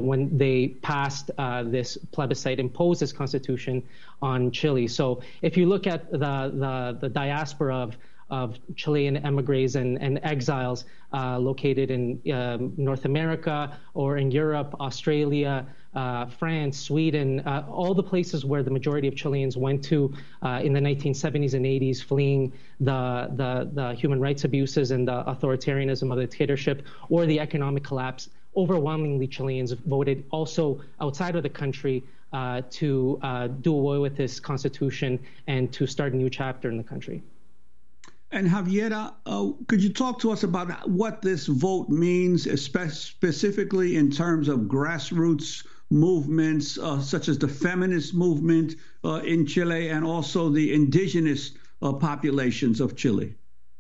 when they passed this plebiscite, imposed this constitution on Chile. So if you look at the diaspora of Chilean emigres and exiles located in North America or in Europe, Australia, France, Sweden, all the places where the majority of Chileans went to in the 1970s and 80s, fleeing the human rights abuses and the authoritarianism of the dictatorship or the economic collapse. Overwhelmingly, Chileans voted also outside of the country to do away with this constitution and to start a new chapter in the country. And Javiera, could you talk to us about what this vote means, specifically in terms of grassroots movements such as the feminist movement in Chile and also the indigenous populations of Chile?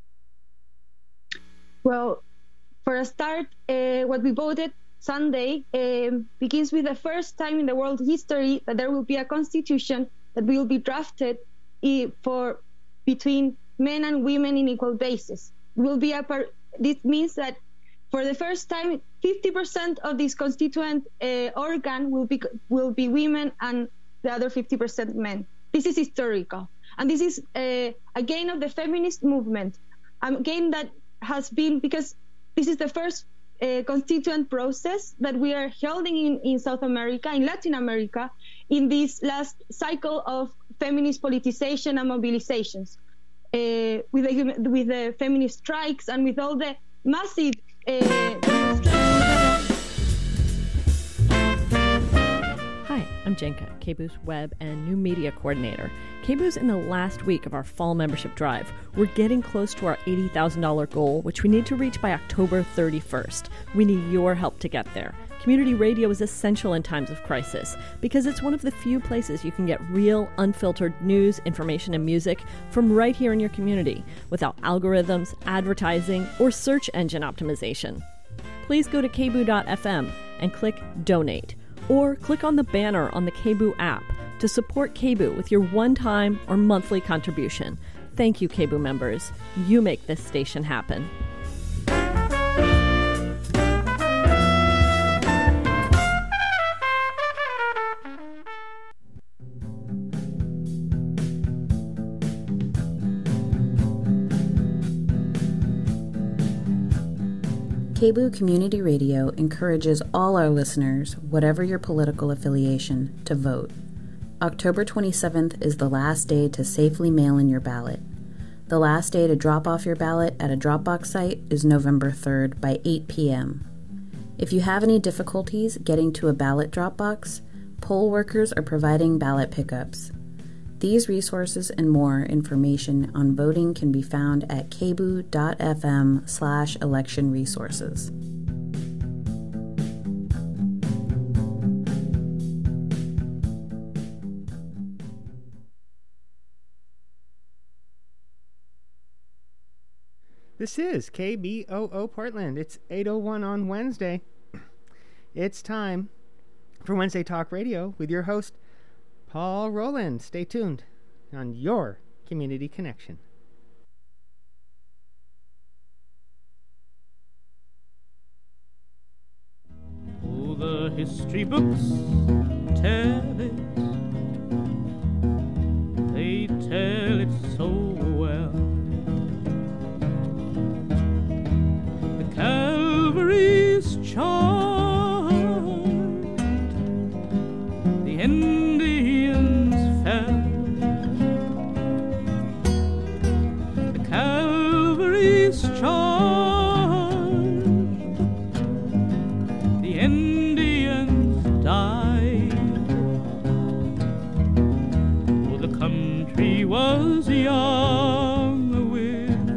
Well, for a start, what we voted Sunday begins with the first time in the world history that there will be a constitution that will be drafted for between men and women in equal basis. This means that for the first time, 50% of this constituent organ will be women and the other 50% men. This is historical. And this is a gain of the feminist movement, a gain that has been, because this is the first constituent process that we are holding in South America, in Latin America, in this last cycle of feminist politicization and mobilizations. With the feminist strikes and with all the massive Hi, I'm Jenka, KBOO's web and new media coordinator. KBOO's in the last week of our fall membership drive. We're getting close to our $80,000 goal, which we need to reach by October 31st. We need your help to get there. Community radio is essential in times of crisis because it's one of the few places you can get real, unfiltered news, information, and music from right here in your community without algorithms, advertising, or search engine optimization. Please go to kboo.fm and click Donate, or click on the banner on the KBOO app to support KBOO with your one-time or monthly contribution. Thank you, KBOO members. You make this station happen. KBOO Community Radio encourages all our listeners, whatever your political affiliation, to vote. October 27th is the last day to safely mail in your ballot. The last day to drop off your ballot at a Dropbox site is November 3rd by 8 p.m. If you have any difficulties getting to a ballot drop box, poll workers are providing ballot pickups. These resources and more information on voting can be found at kboo.fm/election resources. This is KBOO Portland. It's 8:01 on Wednesday. It's time for Wednesday Talk Radio with your host, Paul Rowland. Stay tuned on your Community Connection. Oh, the history books tell it. They tell it so well. The Calvary's charged, the Indians fell. The Calvary's charged, the Indians died. Oh, the country was young with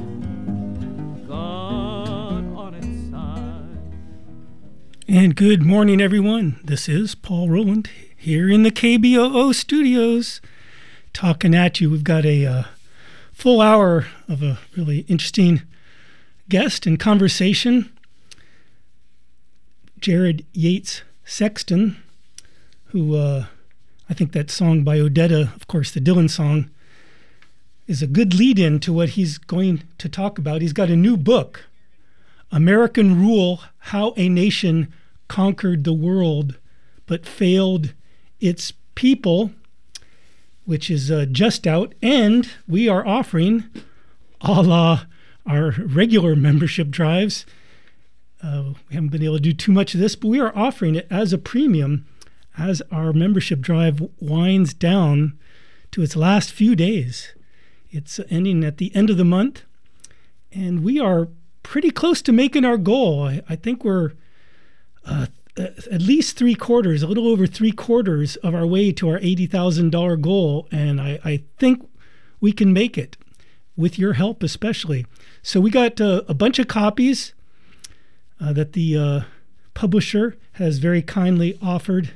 God on its side. And good morning, everyone. This is Paul Rowland here in the KBOO studios talking at you. We've got a full hour of a really interesting guest and conversation. Jared Yates Sexton, who I think that song by Odetta, of course, the Dylan song, is a good lead-in to what he's going to talk about. He's got a new book, American Rule: How a Nation conquered the world but failed its people, which is just out. And we are offering, a la our regular membership drives, we haven't been able to do too much of this, but we are offering it as a premium as our membership drive winds down to its last few days. It's ending at the end of the month, and we are pretty close to making our goal. I think we're at least a little over 3/4 of our way to our $80,000 goal, and I think we can make it with your help especially. So we got a bunch of copies that the publisher has very kindly offered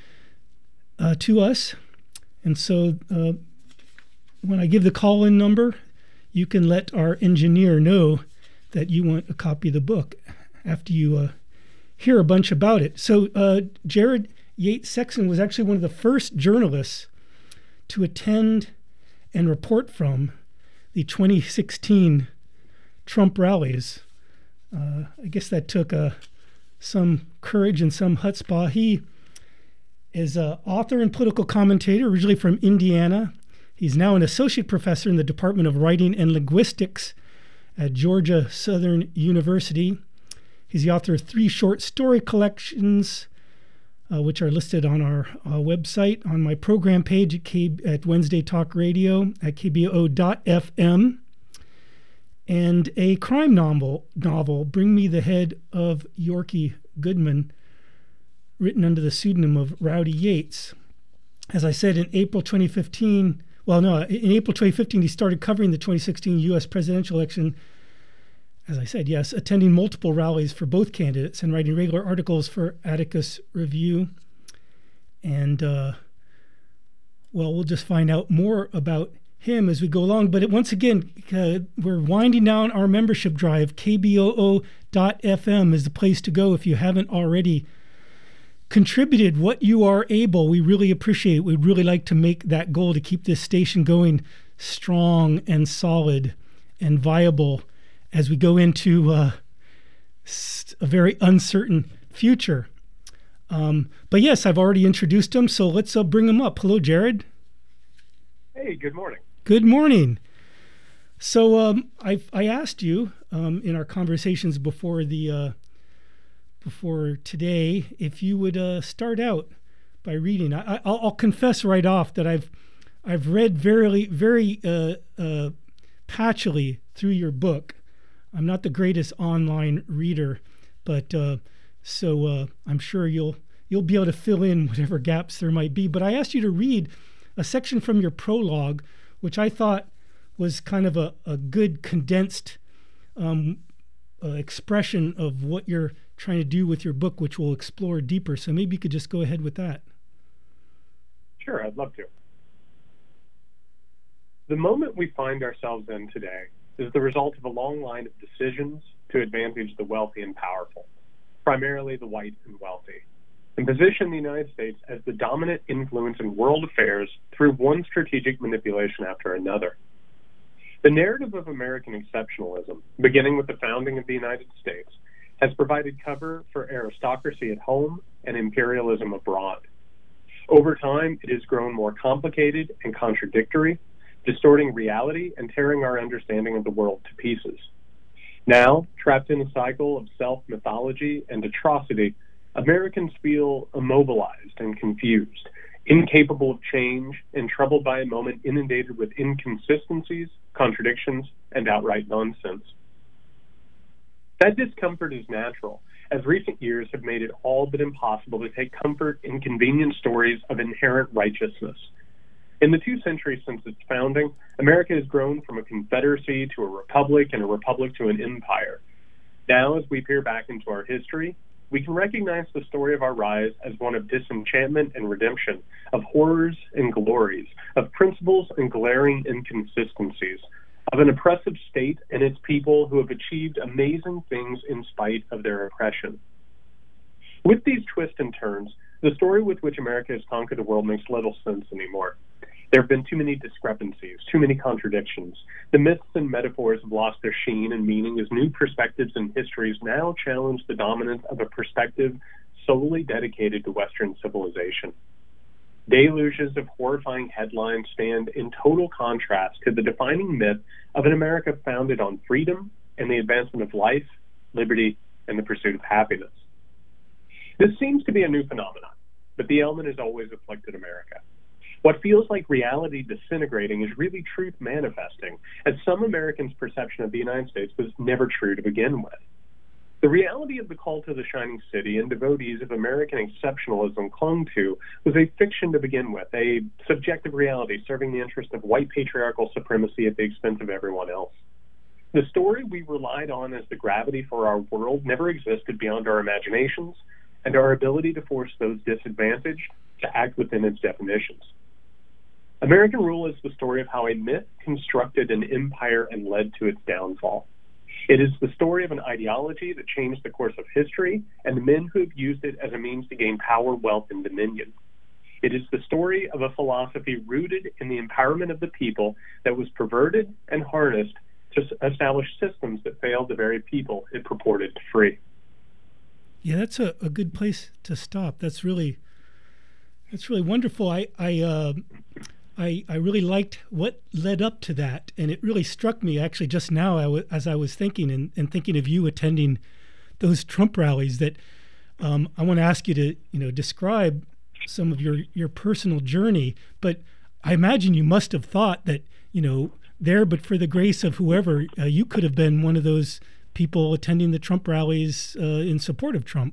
to us. And so when I give the call-in number, you can let our engineer know that you want a copy of the book after you hear a bunch about it. So Jared Yates Sexton was actually one of the first journalists to attend and report from the 2016 Trump rallies. I guess that took some courage and some chutzpah. He is an author and political commentator, originally from Indiana. He's now an associate professor in the Department of Writing and Linguistics at Georgia Southern University. He's the author of 3 short story collections, which are listed on our website, on my program page at Wednesday Talk Radio at kboo.fm. And a crime novel, Bring Me the Head of Yorkie Goodman, written under the pseudonym of Rowdy Yates. As I said, in April 2015, he started covering the 2016 U.S. presidential election. As I said, yes, attending multiple rallies for both candidates and writing regular articles for Atticus Review. And, we'll just find out more about him as we go along. But once again, we're winding down our membership drive. KBOO.FM is the place to go if you haven't already contributed what you are able. We really appreciate it. We'd really like to make that goal to keep this station going strong and solid and viable as we go into a very uncertain future. But yes, I've already introduced him, so let's bring him up. Hello, Jared. Hey, good morning. Good morning. So I asked you in our conversations before today if you would start out by reading. I'll confess right off that I've read very patchily through your book. I'm not the greatest online reader, but so I'm sure you'll be able to fill in whatever gaps there might be. But I asked you to read a section from your prologue, which I thought was kind of a good condensed expression of what you're trying to do with your book, which we'll explore deeper. So maybe you could just go ahead with that. Sure, I'd love to. The moment we find ourselves in today is the result of a long line of decisions to advantage the wealthy and powerful, primarily the white and wealthy, and position the United States as the dominant influence in world affairs through one strategic manipulation after another. The narrative of American exceptionalism, beginning with the founding of the United States, has provided cover for aristocracy at home and imperialism abroad. Over time, it has grown more complicated and contradictory, distorting reality and tearing our understanding of the world to pieces. Now, trapped in a cycle of self-mythology and atrocity, Americans feel immobilized and confused, incapable of change, and troubled by a moment inundated with inconsistencies, contradictions, and outright nonsense. That discomfort is natural, as recent years have made it all but impossible to take comfort in convenient stories of inherent righteousness. In the 2 centuries since its founding, America has grown from a confederacy to a republic and a republic to an empire. Now, as we peer back into our history, we can recognize the story of our rise as one of disenchantment and redemption, of horrors and glories, of principles and glaring inconsistencies, of an oppressive state and its people who have achieved amazing things in spite of their oppression. With these twists and turns, the story with which America has conquered the world makes little sense anymore. There have been too many discrepancies, too many contradictions. The myths and metaphors have lost their sheen and meaning as new perspectives and histories now challenge the dominance of a perspective solely dedicated to Western civilization. Deluges of horrifying headlines stand in total contrast to the defining myth of an America founded on freedom and the advancement of life, liberty, and the pursuit of happiness. This seems to be a new phenomenon, but the ailment has always afflicted America. What feels like reality disintegrating is really truth manifesting, as some Americans' perception of the United States was never true to begin with. The reality of the cult of the shining city and devotees of American exceptionalism clung to was a fiction to begin with, a subjective reality serving the interest of white patriarchal supremacy at the expense of everyone else. The story we relied on as the gravity for our world never existed beyond our imaginations and our ability to force those disadvantaged to act within its definitions. American rule is the story of how a myth constructed an empire and led to its downfall. It is the story of an ideology that changed the course of history and the men who have used it as a means to gain power, wealth, and dominion. It is the story of a philosophy rooted in the empowerment of the people that was perverted and harnessed to establish systems that failed the very people it purported to free. Yeah, that's a good place to stop. That's really wonderful. I really liked what led up to that, and it really struck me actually just now as I was thinking and thinking of you attending those Trump rallies that I want to ask you to describe some of your personal journey. But I imagine you must have thought that there, but for the grace of whoever, you could have been one of those people attending the Trump rallies in support of Trump.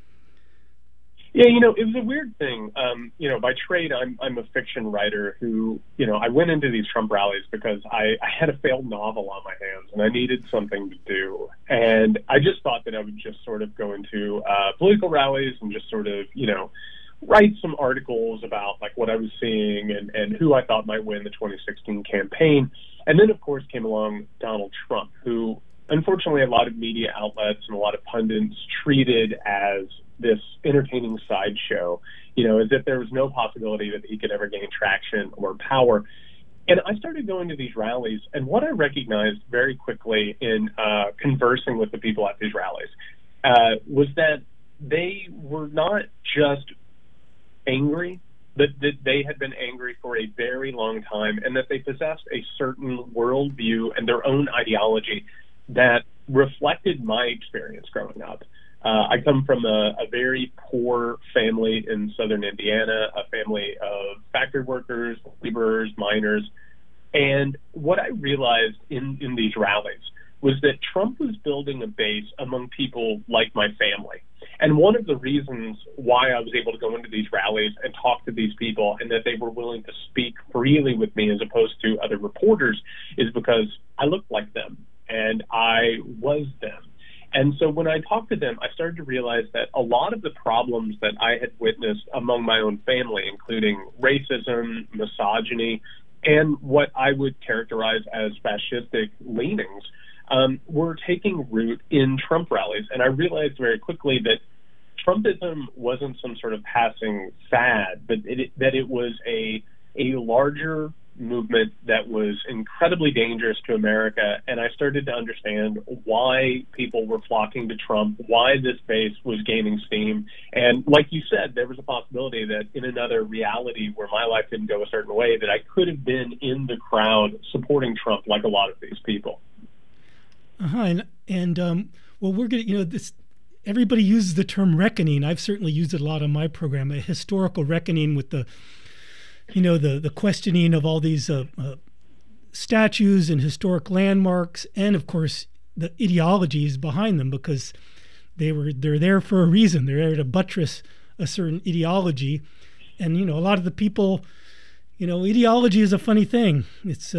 Yeah, it was a weird thing. By trade, I'm a fiction writer who, I went into these Trump rallies because I had a failed novel on my hands and I needed something to do. And I just thought that I would just sort of go into political rallies and just sort of, write some articles about like what I was seeing and who I thought might win the 2016 campaign. And then, of course, came along Donald Trump, who unfortunately a lot of media outlets and a lot of pundits treated as this entertaining sideshow, as if there was no possibility that he could ever gain traction or power. And I started going to these rallies, and what I recognized very quickly in conversing with the people at these rallies was that they were not just angry, that they had been angry for a very long time, and that they possessed a certain worldview and their own ideology that reflected my experience growing up. I come from a very poor family in southern Indiana, a family of factory workers, laborers, miners. And what I realized in these rallies was that Trump was building a base among people like my family. And one of the reasons why I was able to go into these rallies and talk to these people and that they were willing to speak freely with me as opposed to other reporters is because I looked like them and I was them. And so when I talked to them, I started to realize that a lot of the problems that I had witnessed among my own family, including racism, misogyny, and what I would characterize as fascistic leanings, were taking root in Trump rallies. And I realized very quickly that Trumpism wasn't some sort of passing fad, but that it was a larger movement that was incredibly dangerous to America. And I started to understand why people were flocking to Trump, why this base was gaining steam. And like you said, there was a possibility that in another reality where my life didn't go a certain way, that I could have been in the crowd supporting Trump like a lot of these people. Well, we're going to, this, everybody uses the term reckoning. I've certainly used it a lot on my program, a historical reckoning with the questioning of all these statues and historic landmarks, and of course the ideologies behind them, because they're there for a reason. They're there to buttress a certain ideology, and a lot of the people, ideology is a funny thing. It's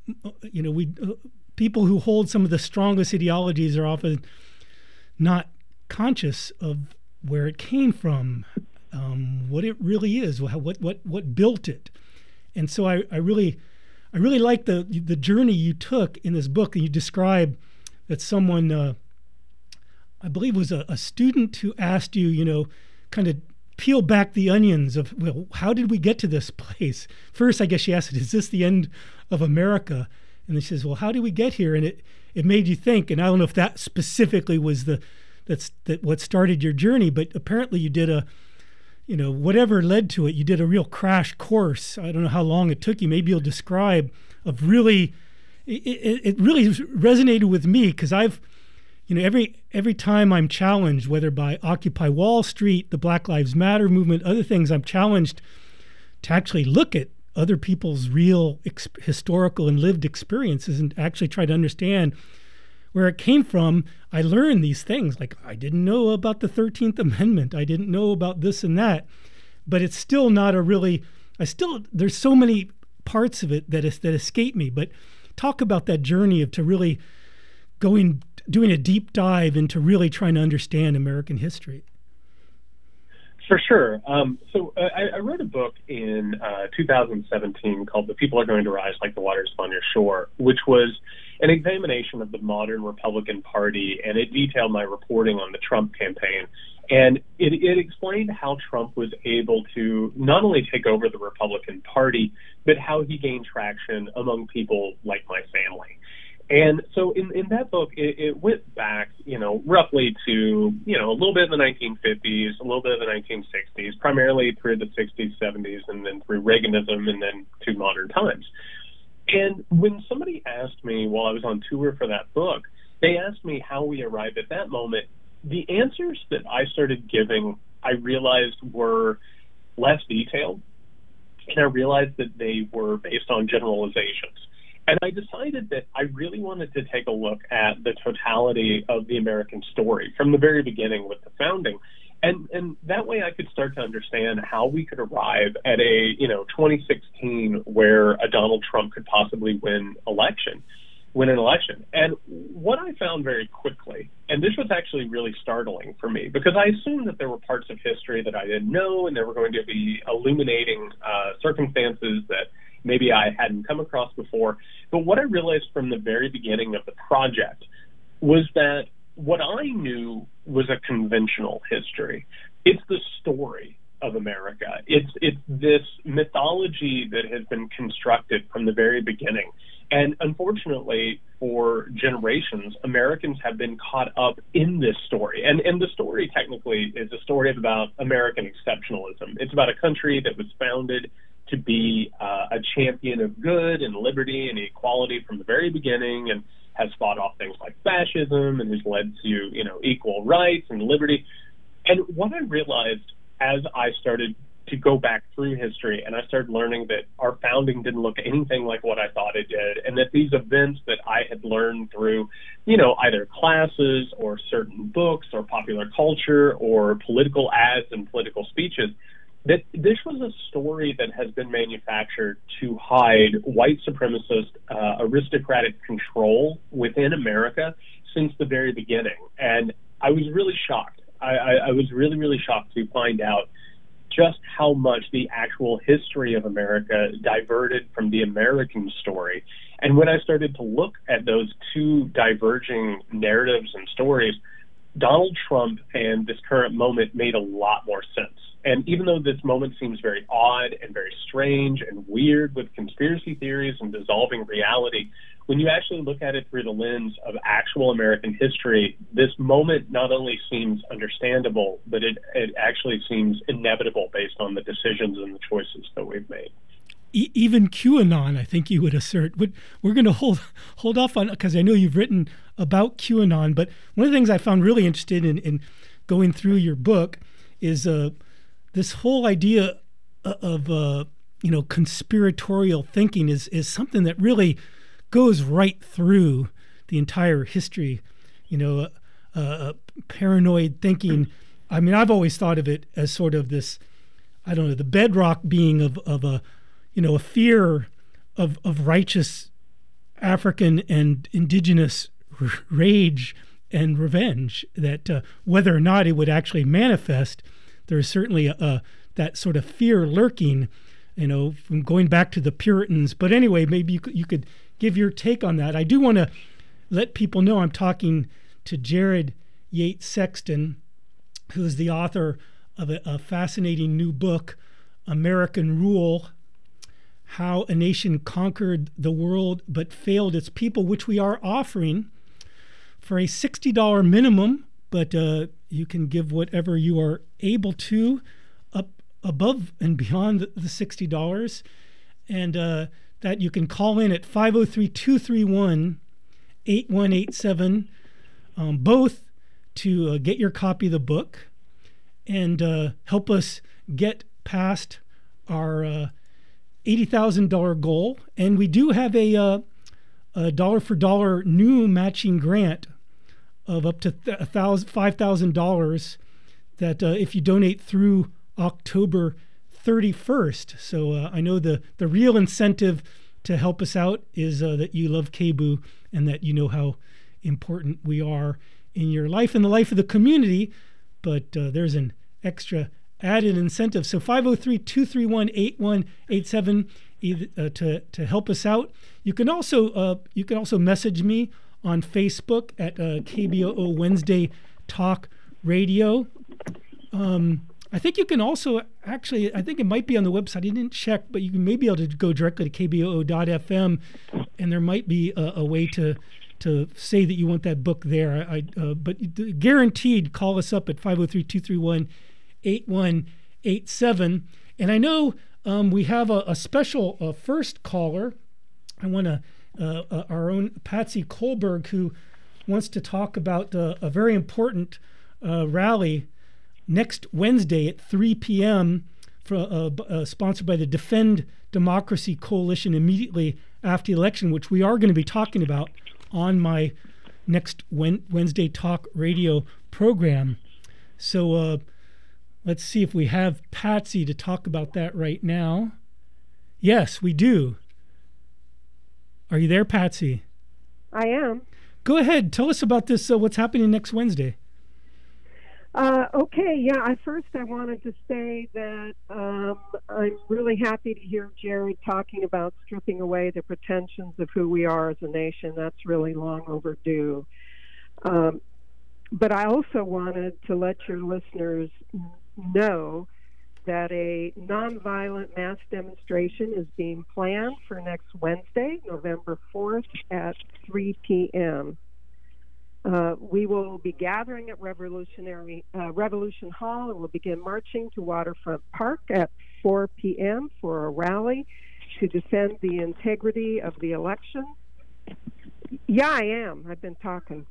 people who hold some of the strongest ideologies are often not conscious of where it came from. What it really is, what built it. And so I really like the journey you took in this book. And you describe that someone, I believe was a student who asked you, kind of peel back the onions of, well, how did we get to this place? First, I guess she asked, is this the end of America? And she says, well, how did we get here? And it made you think, and I don't know if that specifically was the what started your journey. But apparently you did whatever led to it, you did a real crash course. I don't know how long it took you. Maybe you'll describe of really, it really resonated with me because I've, every time I'm challenged, whether by Occupy Wall Street, the Black Lives Matter movement, other things, I'm challenged to actually look at other people's real historical and lived experiences and actually try to understand where it came from. I learned these things, like I didn't know about the 13th Amendment. I didn't know about this and that, but it's still not there's so many parts of it that escape me. But talk about that journey of to really doing a deep dive into really trying to understand American history. For sure. So I wrote a book in 2017 called The People Are Going to Rise Like the Waters Upon Your Shore, which was an examination of the modern Republican Party, and it detailed my reporting on the Trump campaign. And it explained how Trump was able to not only take over the Republican Party, but how he gained traction among people like my family. And so in that book, it went back, roughly to, a little bit in the 1950s, a little bit of the 1960s, primarily through the 60s, 70s, and then through Reaganism, and then to modern times. And when somebody asked me while I was on tour for that book, they asked me how we arrived at that moment. The answers that I started giving, I realized were less detailed, and I realized that they were based on generalizations. And I decided that I really wanted to take a look at the totality of the American story from the very beginning with the founding. And that way I could start to understand how we could arrive at a, 2016 where a Donald Trump could possibly win an election. And what I found very quickly, and this was actually really startling for me, because I assumed that there were parts of history that I didn't know, and there were going to be illuminating circumstances that maybe I hadn't come across before. But what I realized from the very beginning of the project was that what I knew was a conventional history. It's the story of America. It's this mythology that has been constructed from the very beginning. And unfortunately, for generations, Americans have been caught up in this story. And the story technically is a story about American exceptionalism. It's about a country that was founded to be a champion of good and liberty and equality from the very beginning, and has fought off things like fascism and has led to, equal rights and liberty. And what I realized as I started to go back through history and I started learning that our founding didn't look anything like what I thought it did, and that these events that I had learned through, either classes or certain books or popular culture or political ads and political speeches, that this was a story that has been manufactured to hide white supremacist, aristocratic control within America since the very beginning. And I was really shocked. I was really, really shocked to find out just how much the actual history of America diverted from the American story. And when I started to look at those two diverging narratives and stories, Donald Trump and this current moment made a lot more sense. And even though this moment seems very odd and very strange and weird with conspiracy theories and dissolving reality, when you actually look at it through the lens of actual American history, this moment not only seems understandable, but it actually seems inevitable based on the decisions and the choices that we've made. Even QAnon, I think you would assert. We're going to hold off on, because I know you've written about QAnon, but one of the things I found really interesting in going through your book is this whole idea of conspiratorial thinking is something that really goes right through the entire history. Paranoid thinking. I mean, I've always thought of it as sort of this, the bedrock being of a fear of righteous African and indigenous rage and revenge, that whether or not it would actually manifest, there's certainly that sort of fear lurking, from going back to the Puritans. But anyway, maybe you could give your take on that. I do want to let people know I'm talking to Jared Yates Sexton, who's the author of a fascinating new book, American Rule: How a Nation Conquered the World but Failed Its People, which we are offering for a $60 minimum but you can give whatever you are able to, up above and beyond the $60, and that you can call in at 503-231-8187, both to get your copy of the book and help us get past our $80,000 goal. And we do have a dollar for dollar new matching grant of up to $5,000 that if you donate through October 31st. So I know the real incentive to help us out is that you love KBOO and that you know how important we are in your life and the life of the community. But there's an extra added incentive. So 503-231-8187 to help us out. You can also message me on Facebook at KBOO Wednesday Talk Radio. I think you can also I think it might be on the website. I didn't check, but you may be able to go directly to kboo.fm, and there might be a way to say that you want that book there. But guaranteed, call us up at 503-231-8187. And I know we have a special first caller. I want to our own Patsy Kohlberg, who wants to talk about a very important rally next Wednesday at 3 p.m. Sponsored by the Defend Democracy Coalition immediately after the election, which we are going to be talking about on my next Wednesday Talk Radio program. So let's see if we have Patsy to talk about that right now. Yes, we do. Are you there, Patsy? I am. Go ahead. Tell us about this, what's happening next Wednesday. Okay, yeah, first I wanted to say that I'm really happy to hear Jared talking about stripping away the pretensions of who we are as a nation. That's really long overdue. But I also wanted to let your listeners know that a nonviolent mass demonstration is being planned for next Wednesday, November 4th at 3 p.m. We will be gathering at Revolution Hall, and we'll begin marching to Waterfront Park at 4 p.m. for a rally to defend the integrity of the election. Yeah, I am. I've been talking.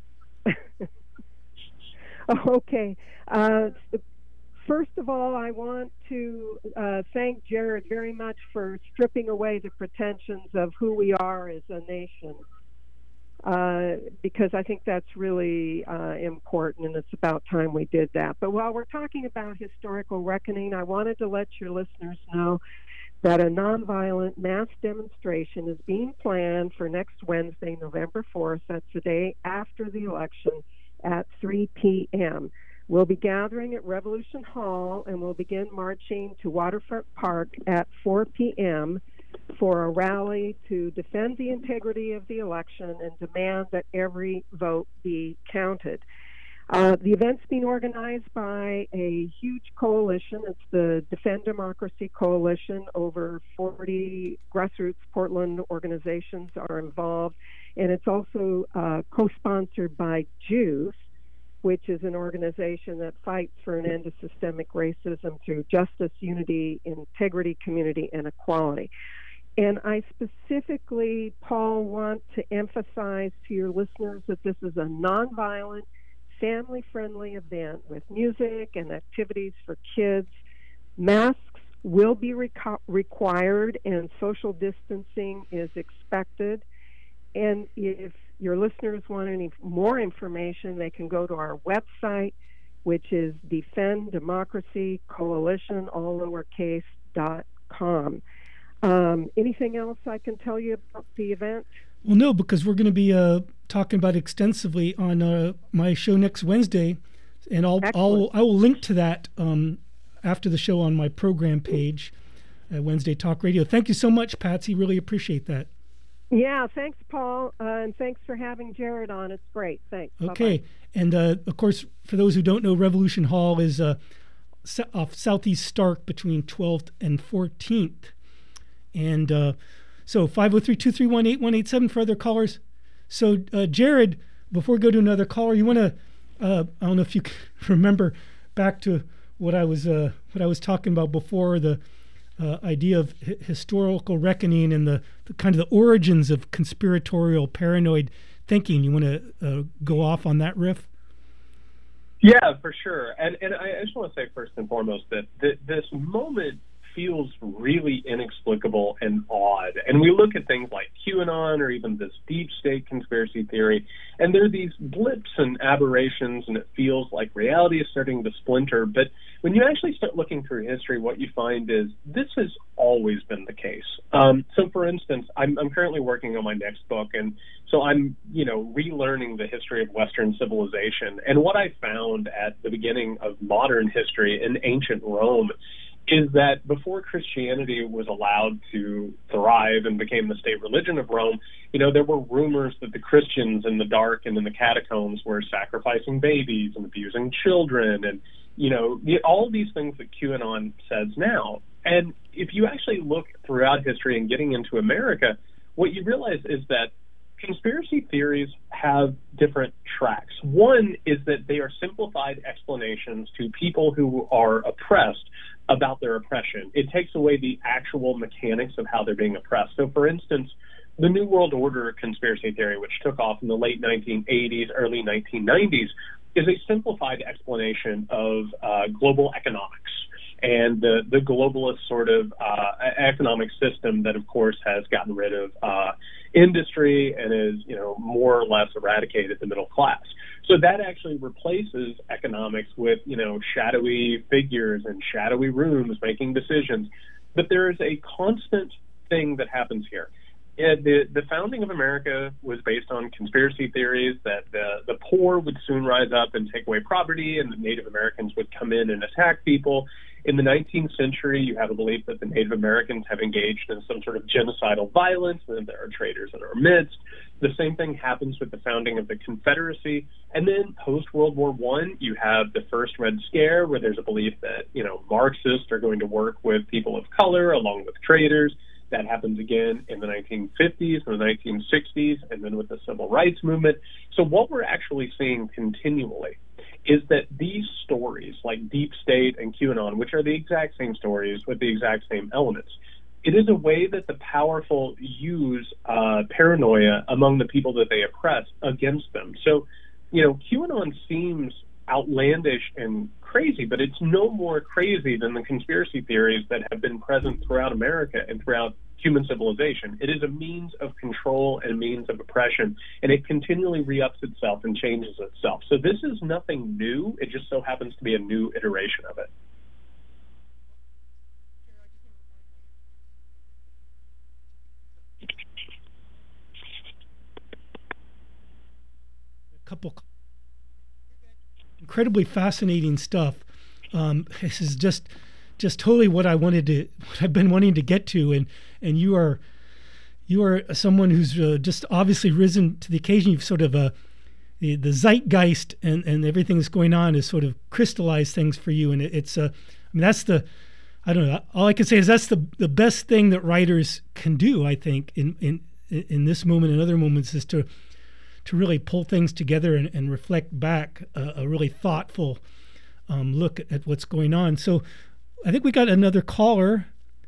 Okay. First of all, I want to thank Jared very much for stripping away the pretensions of who we are as a nation. Because I think that's really important, and it's about time we did that. But while we're talking about historical reckoning, I wanted to let your listeners know that a nonviolent mass demonstration is being planned for next Wednesday, November 4th. That's the day after the election at 3 p.m. We'll be gathering at Revolution Hall, and we'll begin marching to Waterfront Park at 4 p.m. for a rally to defend the integrity of the election and demand that every vote be counted. The event's being organized by a huge coalition. It's the Defend Democracy Coalition. Over 40 grassroots Portland organizations are involved, and it's also co-sponsored by JUICE, which is an organization that fights for an end to systemic racism through justice, unity, integrity, community, and equality. And I specifically, Paul, want to emphasize to your listeners that this is a nonviolent, family-friendly event with music and activities for kids. Masks will be required, and social distancing is expected. And if your listeners want any more information, they can go to our website, which is Defend Democracy Coalition, all lowercase.com. Anything else I can tell you about the event? Well, no, because we're going to be talking about it extensively on my show next Wednesday, and I will link to that after the show on my program page at Wednesday Talk Radio. Thank you so much, Patsy. Really appreciate that. Yeah, thanks, Paul, and thanks for having Jared on. It's great. Thanks. Okay, bye-bye. And of course, for those who don't know, Revolution Hall is off Southeast Stark between 12th and 14th. And so 503-231-8187 for other callers. So Jared, before we go to another caller, you want to I don't know if you can remember back to what I was talking about before, the idea of historical reckoning and the kind of the origins of conspiratorial paranoid thinking. You want to go off on that riff? Yeah, for sure. And I just want to say first and foremost that this moment feels really inexplicable and odd. And we look at things like QAnon or even this deep state conspiracy theory, and there are these blips and aberrations, and it feels like reality is starting to splinter. But when you actually start looking through history, what you find is this has always been the case. So, for instance, I'm currently working on my next book, and so I'm, relearning the history of Western civilization. And what I found at the beginning of modern history in ancient Rome is that before Christianity was allowed to thrive and became the state religion of Rome, there were rumors that the Christians in the dark and in the catacombs were sacrificing babies and abusing children and, all these things that QAnon says now. And if you actually look throughout history and getting into America, what you realize is that conspiracy theories have different tracks. One is that they are simplified explanations to people who are oppressed about their oppression. It takes away the actual mechanics of how they're being oppressed. So, for instance, the New World Order conspiracy theory, which took off in the late 1980s, early 1990s, is a simplified explanation of global economics and the globalist sort of economic system that, of course, has gotten rid of industry and is, more or less eradicated the middle class. So that actually replaces economics with, shadowy figures and shadowy rooms making decisions. But there is a constant thing that happens here. The founding of America was based on conspiracy theories that the poor would soon rise up and take away property, and the Native Americans would come in and attack people. In the 19th century, you have a belief that the Native Americans have engaged in some sort of genocidal violence, and there are traitors in our midst. The same thing happens with the founding of the Confederacy. And then post-World War I, you have the first Red Scare, where there's a belief that, Marxists are going to work with people of color along with traitors. That happens again in the 1950s and the 1960s, and then with the Civil Rights Movement. So what we're actually seeing continually is that these stories, like Deep State and QAnon, which are the exact same stories with the exact same elements, it is a way that the powerful use paranoia among the people that they oppress against them. So, QAnon seems outlandish and crazy, but it's no more crazy than the conspiracy theories that have been present throughout America and throughout human civilization. It is a means of control and a means of oppression, and it continually re-ups itself and changes itself. So this is nothing new. It just so happens to be a new iteration of it. A couple incredibly fascinating stuff. This is just totally what I've been wanting to get to, and you are someone who's just obviously risen to the occasion. You've sort of the zeitgeist and everything that's going on has sort of crystallized things for you, and it's that's I don't know. All I can say is that's the best thing that writers can do. I think in this moment and other moments is to really pull things together and reflect back a really thoughtful look at what's going on. So I think we got another caller.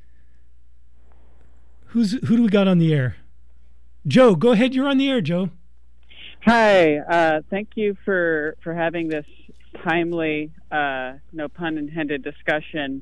Who do we got on the air? Joe, go ahead. You're on the air, Joe. Hi. Thank you for having this timely, no pun intended, discussion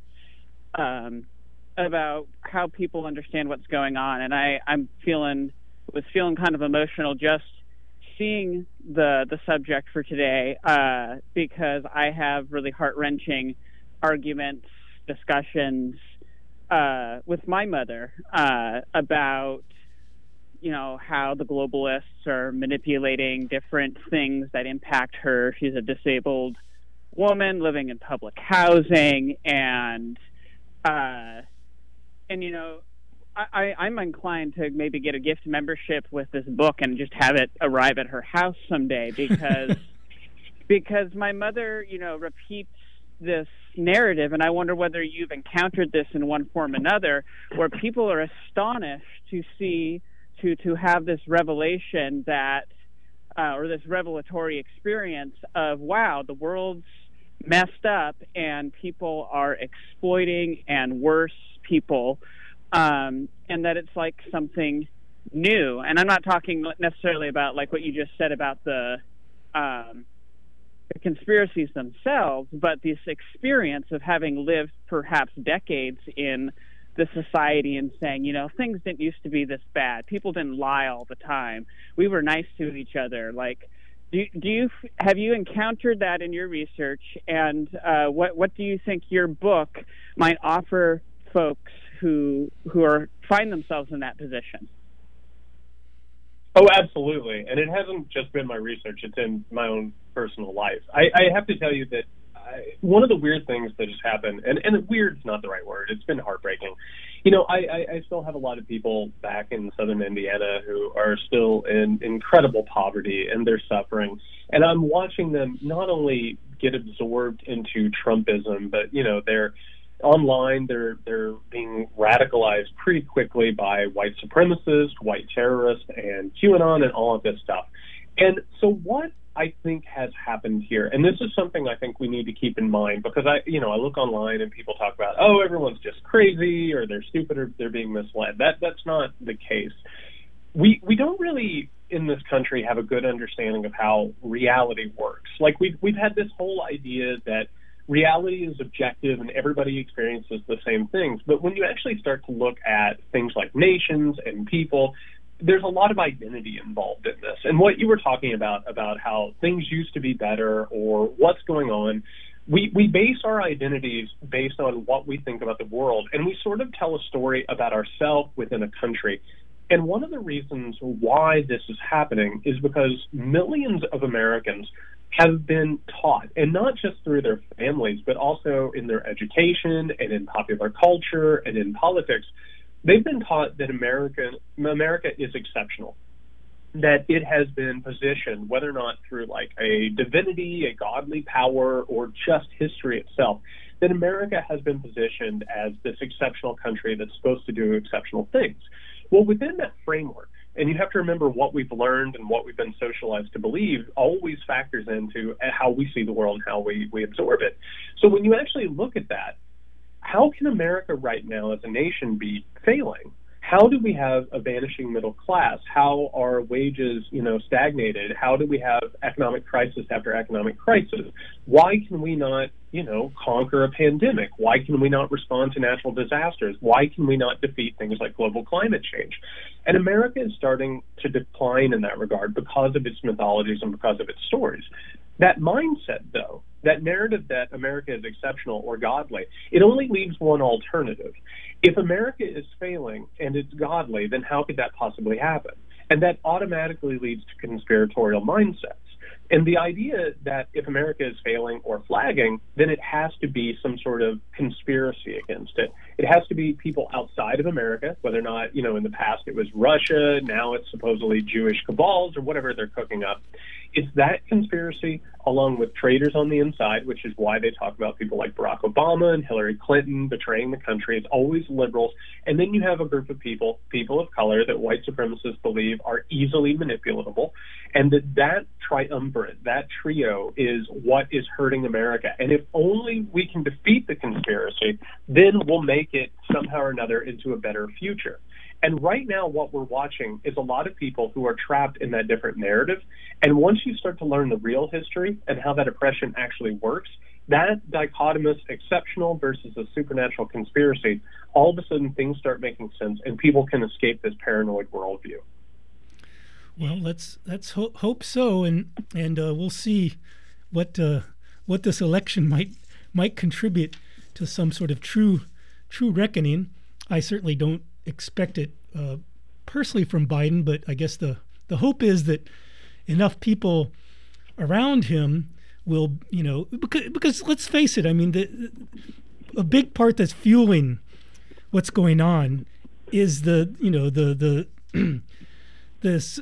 about how people understand what's going on. And I was feeling kind of emotional just seeing the subject for today because I have really heart-wrenching arguments, discussions with my mother about how the globalists are manipulating different things that impact her. She's a disabled woman living in public housing, and I'm inclined to maybe get a gift membership with this book and just have it arrive at her house someday because my mother, repeats this narrative, and I wonder whether you've encountered this in one form or another, where people are astonished to have this revelation that or this revelatory experience of, wow, the world's messed up and people are exploiting and worse people, and that it's like something new. And I'm not talking necessarily about like what you just said about the conspiracies themselves, but this experience of having lived perhaps decades in the society and saying, things didn't used to be this bad. People didn't lie all the time. We were nice to each other. Like, have you encountered that in your research? And what do you think your book might offer folks who find themselves in that position? Oh, absolutely. And it hasn't just been my research. It's in my own personal life. I have to tell you that one of the weird things that has happened, and weird's not the right word, it's been heartbreaking. I still have a lot of people back in southern Indiana who are still in incredible poverty, and they're suffering. And I'm watching them not only get absorbed into Trumpism, but, they're online, they're being radicalized pretty quickly by white supremacists, white terrorists, and QAnon and all of this stuff. And so what I think has happened here, and this is something I think we need to keep in mind, because I look online and people talk about, oh, everyone's just crazy, or they're stupid, or they're being misled. That's not the case. We don't really in this country have a good understanding of how reality works. Like we've had this whole idea that reality is objective and everybody experiences the same things. But when you actually start to look at things like nations and people, there's a lot of identity involved in this. And what you were talking about how things used to be better or what's going on, we base our identities based on what we think about the world, and we sort of tell a story about ourselves within a country. And one of the reasons why this is happening is because millions of Americans have been taught, and not just through their families, but also in their education and in popular culture and in politics, they've been taught that America is exceptional, that it has been positioned, whether or not through like a divinity, a godly power, or just history itself, that America has been positioned as this exceptional country that's supposed to do exceptional things. Well, within that framework, and you have to remember what we've learned and what we've been socialized to believe always factors into how we see the world and how we absorb it. So when you actually look at that, how can America right now as a nation be failing? How do we have a vanishing middle class? How are wages, stagnated? How do we have economic crisis after economic crisis? Why can we not, conquer a pandemic? Why can we not respond to natural disasters? Why can we not defeat things like global climate change? And America is starting to decline in that regard because of its mythologies and because of its stories. That mindset, though, that narrative that America is exceptional or godly, it only leaves one alternative. If America is failing and it's godly, then how could that possibly happen? And that automatically leads to conspiratorial mindsets. And the idea that if America is failing or flagging, then it has to be some sort of conspiracy against it. It has to be people outside of America, whether or not, in the past it was Russia, now it's supposedly Jewish cabals or whatever they're cooking up. It's that conspiracy along with traitors on the inside, which is why they talk about people like Barack Obama and Hillary Clinton betraying the country. It's always liberals. And then you have a group of people of color that white supremacists believe are easily manipulatable, and that triumvirate, that trio is what is hurting America. And if only we can defeat the conspiracy, then we'll make it somehow or another into a better future. And right now what we're watching is a lot of people who are trapped in that different narrative. And once you start to learn the real history and how that oppression actually works, that dichotomous exceptional versus a supernatural conspiracy, all of a sudden things start making sense and people can escape this paranoid worldview. Well, let's hope so, and we'll see what this election might contribute to some sort of true reckoning. I certainly don't expect it personally from Biden, but I guess the hope is that enough people around him will, because let's face it, I mean, a big part that's fueling what's going on is this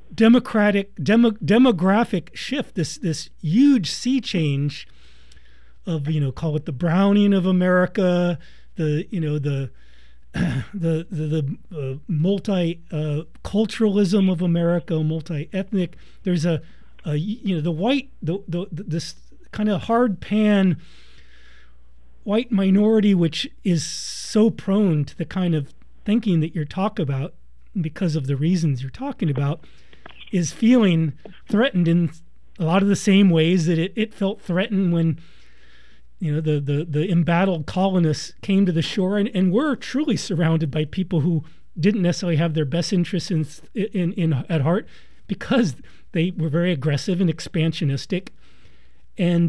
demographic shift, this huge sea change of, call it the browning of America, the the multi-culturalism of America, multi-ethnic. There's the white, this kind of hard pan white minority, which is so prone to the kind of thinking that you're talking about because of the reasons you're talking about, is feeling threatened in a lot of the same ways that it felt threatened when the embattled colonists came to the shore and were truly surrounded by people who didn't necessarily have their best interests at heart, because they were very aggressive and expansionistic, and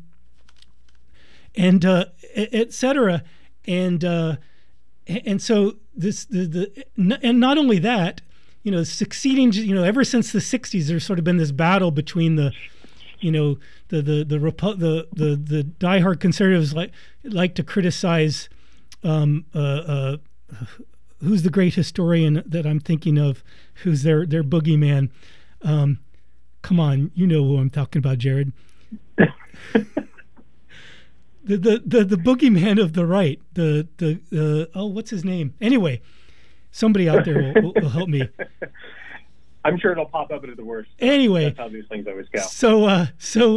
et cetera, and so this and not only that, succeeding, ever since the 60s, there's sort of been this battle between the diehard conservatives like to criticize who's the great historian that I'm thinking of, who's their boogeyman. Come on, you know who I'm talking about, Jared. The boogeyman of the right. What's his name? Anyway, somebody out there will help me. I'm sure it'll pop up at the worst. Anyway, that's how these things always go. So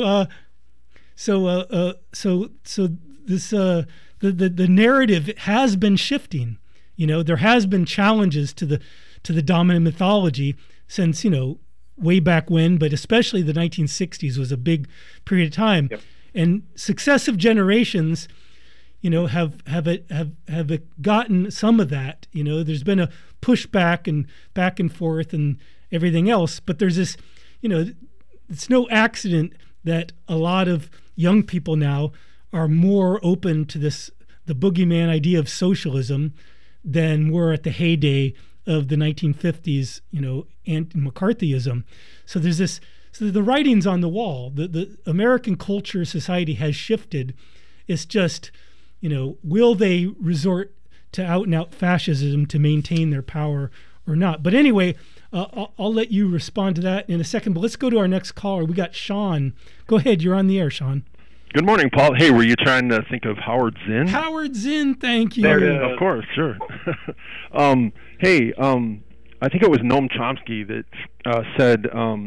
this the narrative has been shifting. There has been challenges to the dominant mythology since way back when, but especially the 1960s was a big period of time. Yep. And successive generations, have gotten some of that. There's been a pushback and back and forth and everything else, but there's this, it's no accident that a lot of young people now are more open to the boogeyman idea of socialism than were at the heyday of the 1950s, anti-McCarthyism. So there's this. So the writing's on the wall. The American culture, society has shifted. It's just, will they resort to out-and-out fascism to maintain their power or not? But anyway, I'll let you respond to that in a second. But let's go to our next caller. We got Sean. Go ahead. You're on the air, Sean. Good morning, Paul. Hey, were you trying to think of Howard Zinn? Howard Zinn, thank you. Of course, sure. I think it was Noam Chomsky that said,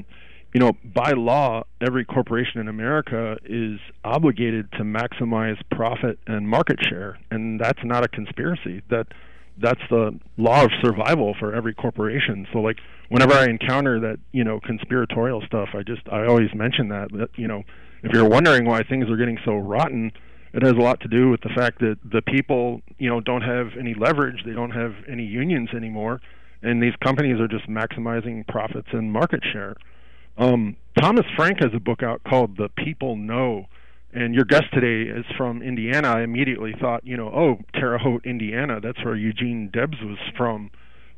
by law, every corporation in America is obligated to maximize profit and market share, and that's not a conspiracy. That's the law of survival for every corporation. So, like, whenever I encounter that, conspiratorial stuff, I always mention that, if you're wondering why things are getting so rotten, it has a lot to do with the fact that the people, don't have any leverage. They don't have any unions anymore, and these companies are just maximizing profits and market share. Thomas Frank has a book out called The People Know, and your guest today is from Indiana. I immediately thought, Terre Haute, Indiana, that's where Eugene Debs was from.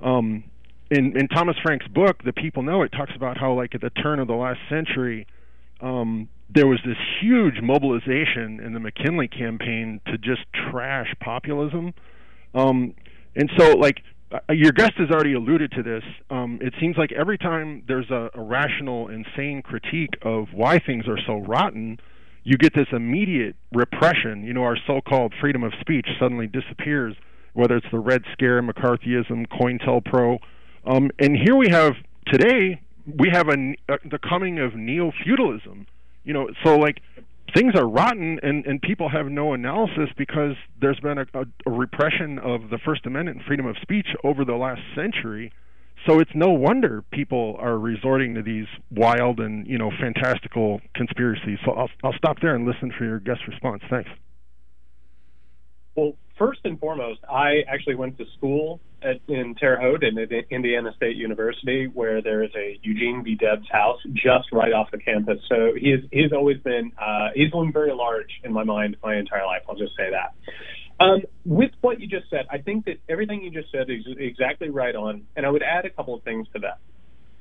In Thomas Frank's book, The People Know, it talks about how, like, at the turn of the last century, there was this huge mobilization in the McKinley campaign to just trash populism. And so, like, your guest has already alluded to this. It seems like every time there's a rational and sane critique of why things are so rotten, you get this immediate repression. Our so-called freedom of speech suddenly disappears, whether it's the Red Scare, McCarthyism, COINTELPRO. And here we have, today, we have the coming of neo-feudalism. So, like, things are rotten, and people have no analysis because there's been a repression of the First Amendment and freedom of speech over the last century. So it's no wonder people are resorting to these wild and, fantastical conspiracies. So I'll stop there and listen for your guest response. Thanks. Well, first and foremost, I actually went to school in Terre Haute and at Indiana State University, where there is a Eugene V. Debs house just right off the campus. So he's always been he's loomed very large in my mind my entire life. I'll just say that. With what you just said, I think that everything you just said is exactly right on, and I would add a couple of things to that.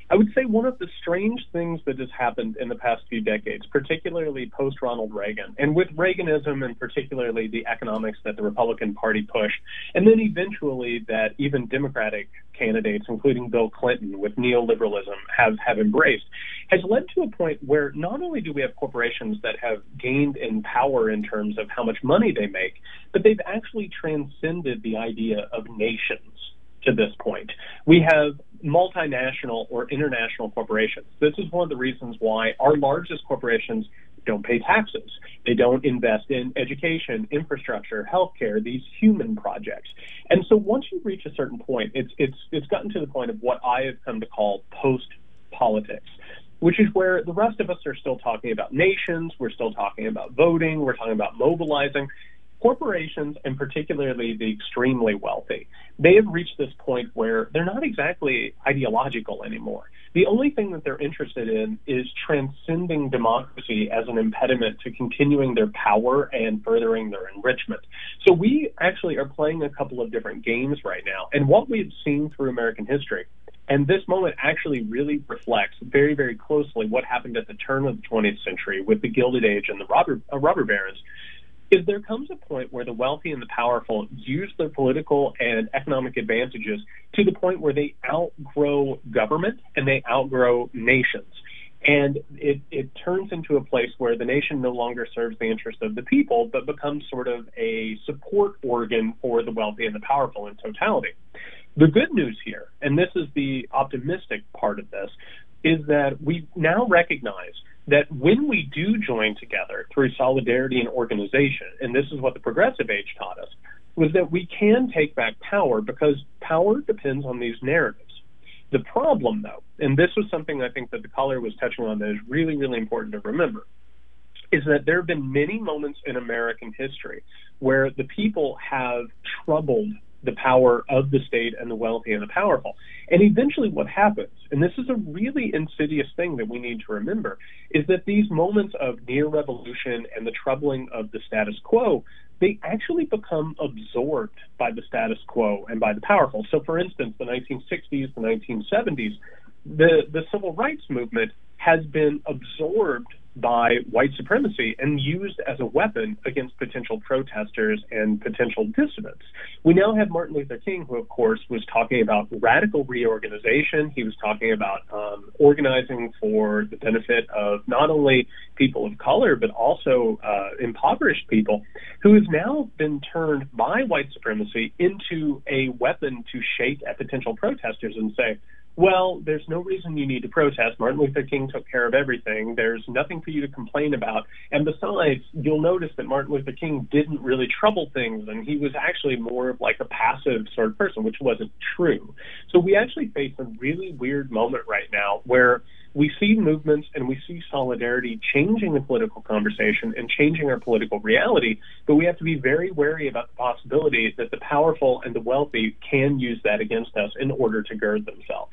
I would say one of the strange things that has happened in the past few decades, particularly post-Ronald Reagan, and with Reaganism and particularly the economics that the Republican Party pushed, and then eventually that even Democratic candidates, including Bill Clinton, with neoliberalism have embraced, has led to a point where not only do we have corporations that have gained in power in terms of how much money they make, but they've actually transcended the idea of nations to this point. We have multinational or international corporations. This is one of the reasons why our largest corporations don't pay taxes. They don't invest in education, infrastructure, healthcare, these human projects. And so once you reach a certain point, it's gotten to the point of what I have come to call post-politics, which is where the rest of us are still talking about nations, we're still talking about voting, we're talking about mobilizing. Corporations, and particularly the extremely wealthy, they have reached this point where they're not exactly ideological anymore. The only thing that they're interested in is transcending democracy as an impediment to continuing their power and furthering their enrichment. So we actually are playing a couple of different games right now. And what we've seen through American history, and this moment actually really reflects very, very closely what happened at the turn of the 20th century with the Gilded Age and the robber barons, is there comes a point where the wealthy and the powerful use their political and economic advantages to the point where they outgrow government and they outgrow nations. And it turns into a place where the nation no longer serves the interest of the people, but becomes sort of a support organ for the wealthy and the powerful in totality. The good news here, and this is the optimistic part of this, is that we now recognize that when we do join together through solidarity and organization, and this is what the progressive age taught us, was that we can take back power because power depends on these narratives. The problem, though, and this was something I think that the caller was touching on that is really, really important to remember, is that there have been many moments in American history where the people have troubled the power of the state and the wealthy and the powerful. And eventually what happens, and this is a really insidious thing that we need to remember, is that these moments of near revolution and the troubling of the status quo, they actually become absorbed by the status quo and by the powerful. So for instance, the 1960s, the 1970s, the civil rights movement has been absorbed by white supremacy and used as a weapon against potential protesters and potential dissidents. We now have Martin Luther King, who, of course, was talking about radical reorganization. He was talking about organizing for the benefit of not only people of color, but also impoverished people, who has now been turned by white supremacy into a weapon to shake at potential protesters and say, well, there's no reason you need to protest. Martin Luther King took care of everything. There's nothing for you to complain about. And besides, you'll notice that Martin Luther King didn't really trouble things, and he was actually more of like a passive sort of person, which wasn't true. So we actually face a really weird moment right now where we see movements and we see solidarity changing the political conversation and changing our political reality, but we have to be very wary about the possibility that the powerful and the wealthy can use that against us in order to gird themselves.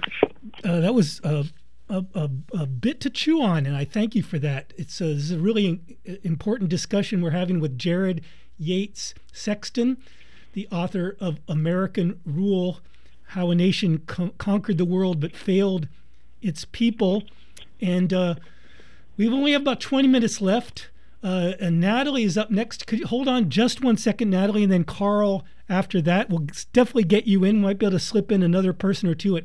That was a bit to chew on, and I thank you for that. This is a really important discussion we're having with Jared Yates Sexton, the author of American Rule, How a Nation Conquered the World but Failed Its People. And we only have about 20 minutes left. And Natalie is up next. Could you hold on just 1 second, Natalie, and then Carl after that. We'll definitely get you in. Might be able to slip in another person or two at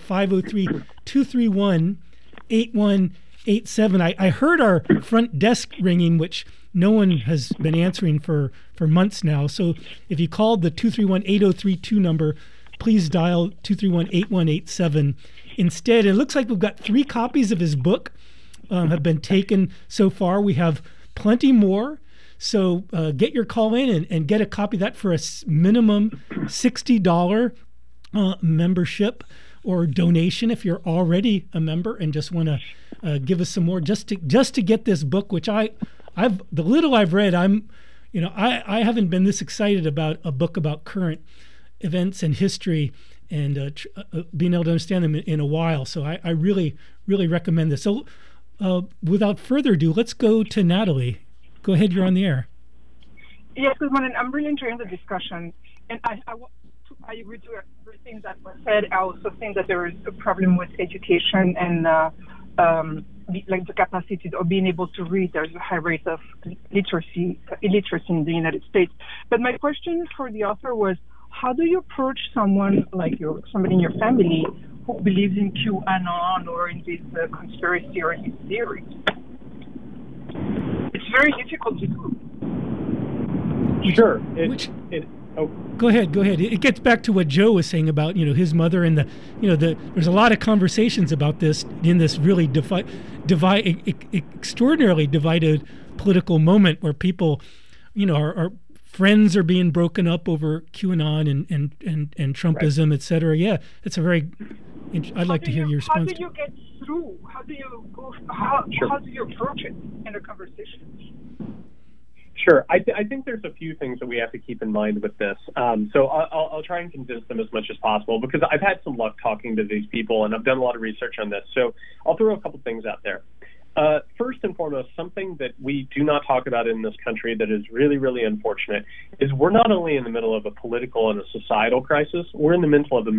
503-231-8187. I heard our front desk ringing, which no one has been answering for months now. So if you called the 231-8032 number, please dial 231-8187 instead. It looks like we've got 3 copies of his book have been taken so far. We have plenty more. So get your call in and get a copy of that for a minimum $60 membership or donation if you're already a member and just want to give us some more just to get this book, which the little I've read, I haven't been this excited about a book about current events and history and being able to understand them in a while. So I really, really recommend this. So without further ado, let's go to Natalie. Go ahead, you're on the air. Yes, good morning. I'm really enjoying the discussion. And I agree to everything that was said. I also think that there is a problem with education and the capacity of being able to read. There's a high rate of illiteracy in the United States. But my question for the author was, how do you approach someone like somebody in your family who believes in QAnon or in this conspiracy or in these theories? It's very difficult to do. Sure. Go ahead. It gets back to what Joe was saying about his mother and there's a lot of conversations about this in this really extraordinarily divided political moment where people, our friends are being broken up over QAnon and Trumpism, et cetera. Yeah, it's a very. I'd like to hear your response. How do you get through? How do you approach it in a conversation? Sure. I think there's a few things that we have to keep in mind with this. So I'll try and condense them as much as possible because I've had some luck talking to these people and I've done a lot of research on this. So I'll throw a couple things out there. First and foremost, something that we do not talk about in this country that is really, really unfortunate is we're not only in the middle of a political and a societal crisis, we're in the middle of a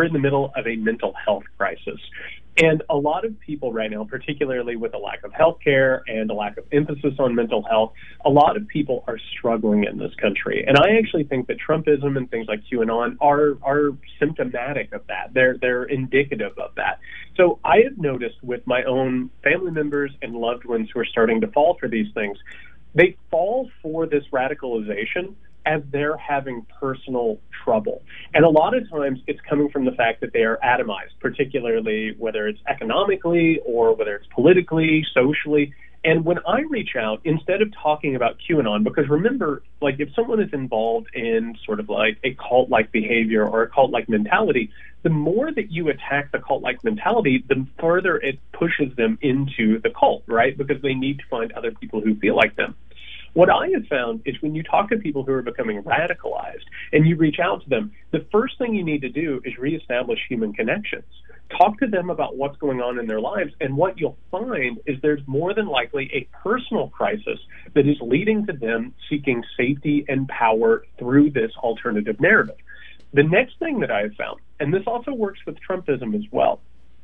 mental health crisis. And a lot of people right now, particularly with a lack of health care and a lack of emphasis on mental health, a lot of people are struggling in this country. And I actually think that Trumpism and things like QAnon are symptomatic of that. They're indicative of that. So I have noticed with my own family members and loved ones who are starting to fall for these things, they fall for this radicalization as they're having personal trouble. And a lot of times it's coming from the fact that they are atomized, particularly whether it's economically or whether it's politically, socially. And when I reach out, instead of talking about QAnon, because remember, like if someone is involved in sort of like a cult-like behavior or a cult-like mentality, the more that you attack the cult-like mentality, the further it pushes them into the cult, right? Because they need to find other people who feel like them. What I have found is when you talk to people who are becoming radicalized and you reach out to them, the first thing you need to do is reestablish human connections. Talk to them about what's going on in their lives, and what you'll find is there's more than likely a personal crisis that is leading to them seeking safety and power through this alternative narrative. The next thing that I have found, and this also works with Trumpism as well,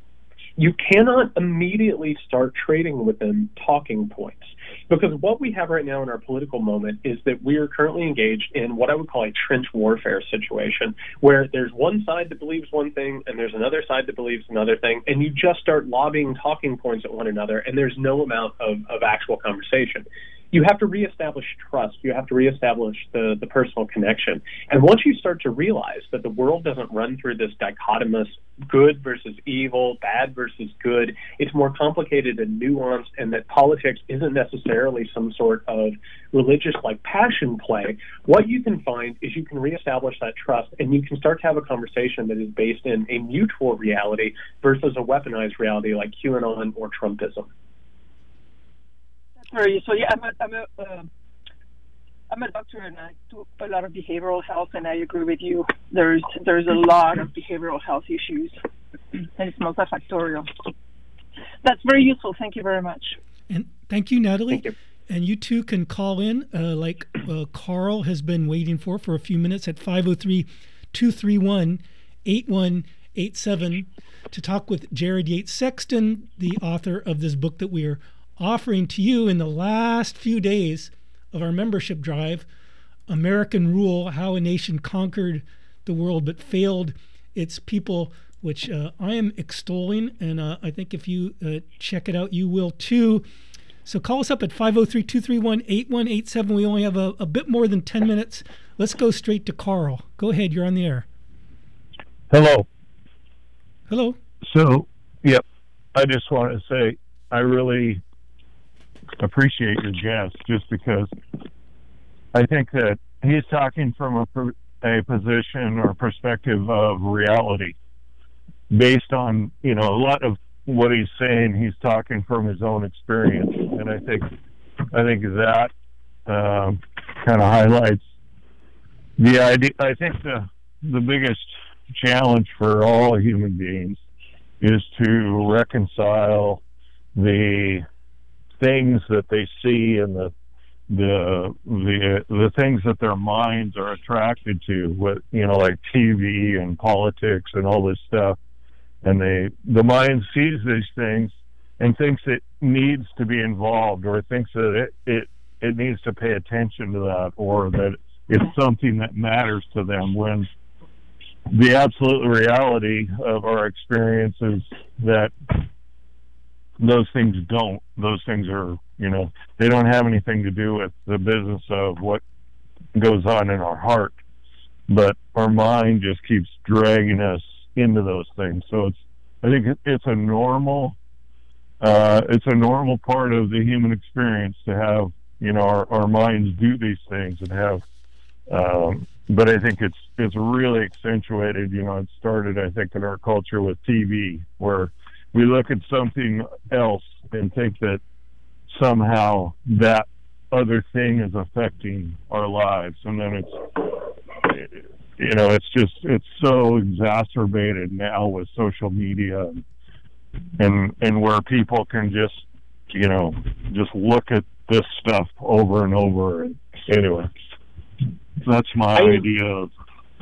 you cannot immediately start trading with them talking points. Because what we have right now in our political moment is that we are currently engaged in what I would call a trench warfare situation, where there's one side that believes one thing and there's another side that believes another thing, and you just start lobbing talking points at one another, and there's no amount of actual conversation. You have to reestablish trust. You have to reestablish the personal connection. And once you start to realize that the world doesn't run through this dichotomous good versus evil, bad versus good, it's more complicated and nuanced, and that politics isn't necessarily some sort of religious like passion play, what you can find is you can reestablish that trust, and you can start to have a conversation that is based in a mutual reality versus a weaponized reality like QAnon or Trumpism. So yeah, I'm a doctor and I do a lot of behavioral health, and I agree with you. There's a lot of behavioral health issues, and it's multifactorial. That's very useful. Thank you very much. And thank you, Natalie. Thank you. And you too can call in, like Carl has been waiting for a few minutes at 503-231-8187 to talk with Jared Yates Sexton, the author of this book that we are offering to you in the last few days of our membership drive, American Rule, How a Nation Conquered the World but Failed Its People, which I am extolling, and I think if you check it out, you will too. So call us up at 503-231-8187. We only have a bit more than 10 minutes. Let's go straight to Carl. Go ahead, you're on the air. Hello. Hello. So, yep, I just want to say I really appreciate your guest, just because I think that he's talking from a position or perspective of reality based on, a lot of what he's saying. He's talking from his own experience, and I think that kind of highlights the idea. I think the biggest challenge for all human beings is to reconcile the things that they see and the the things that their minds are attracted to, with like TV and politics and all this stuff, and the mind sees these things and thinks it needs to be involved, or thinks that it needs to pay attention to that, or that it's something that matters to them, when the absolute reality of our experience is that those things don't. Those things are, they don't have anything to do with the business of what goes on in our heart, but our mind just keeps dragging us into those things. So I think it's a normal part of the human experience to have, our minds do these things and have, but I think it's really accentuated. It started, I think, in our culture with TV, where we look at something else and think that somehow that other thing is affecting our lives, and then it's so exacerbated now with social media, and where people can just look at this stuff over and over. And anyway, that's my idea of.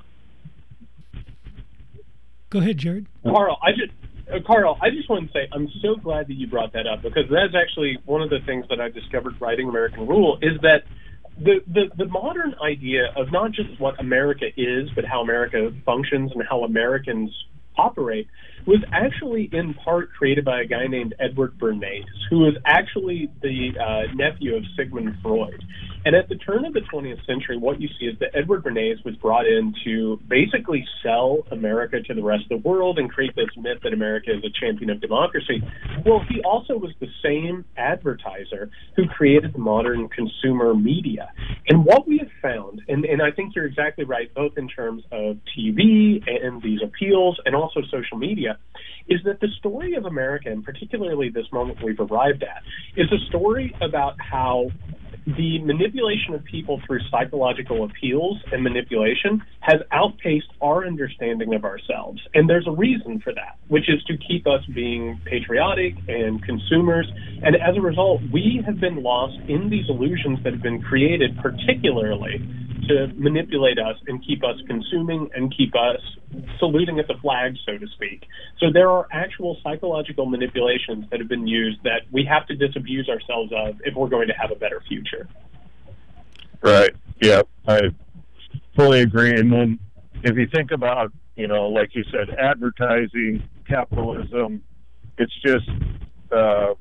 Go ahead, Jared. Carl, I just want to say I'm so glad that you brought that up, because that's actually one of the things that I discovered writing American Rule, is that the modern idea of not just what America is, but how America functions and how Americans operate was actually in part created by a guy named Edward Bernays, who was actually the nephew of Sigmund Freud. And at the turn of the 20th century, what you see is that Edward Bernays was brought in to basically sell America to the rest of the world and create this myth that America is a champion of democracy. Well, he also was the same advertiser who created the modern consumer media. And what we have found, and I think you're exactly right, both in terms of TV and these appeals and also social media, is that the story of America, and particularly this moment we've arrived at, is a story about how the manipulation of people through psychological appeals and manipulation has outpaced our understanding of ourselves. And there's a reason for that, which is to keep us being patriotic and consumers. And as a result, we have been lost in these illusions that have been created particularly to manipulate us and keep us consuming and keep us saluting at the flag, so to speak. So there are actual psychological manipulations that have been used that we have to disabuse ourselves of if we're going to have a better future. Right. Yeah, I fully agree. And then if you think about, like you said, advertising, capitalism, it's just, that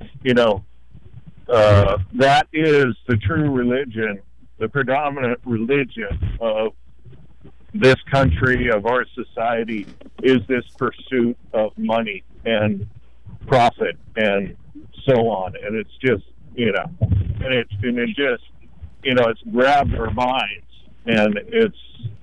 is the true religion, the predominant religion of this country, of our society, is this pursuit of money and profit and so on. And it's just, it's grabbed our minds, and it's,